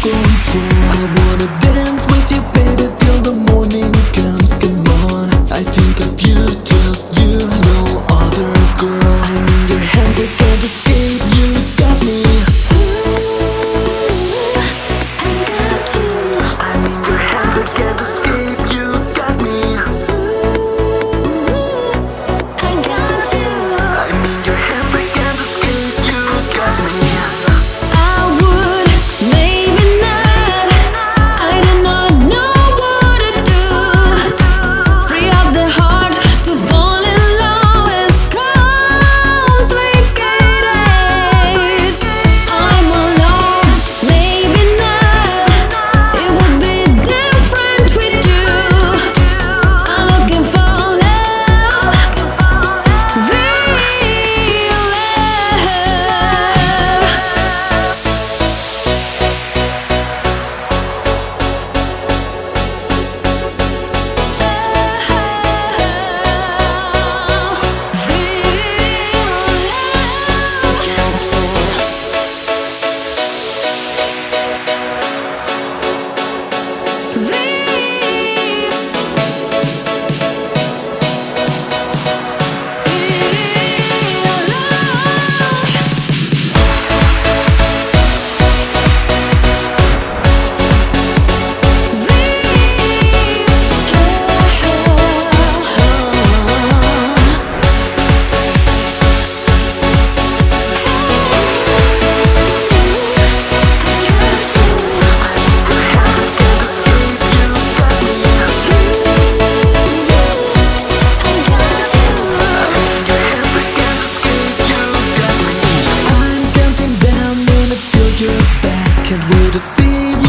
control. I wanna dance with you, baby, till the morning comes. Come on, I think of you, just you, no other girl. I'm in your hands, I can't escape. You got me. I got you. I'm in your hands, I can't escape. You got me. I got you. I'm in your hands, I can't escape. You got me. I would, maybe not. I do not know what to do. Free up the heart to fall in love is complicated. I'm alone, maybe not. It would be different with you. I'm looking for love, real I'm counting down minutes till you're back. Can't wait to see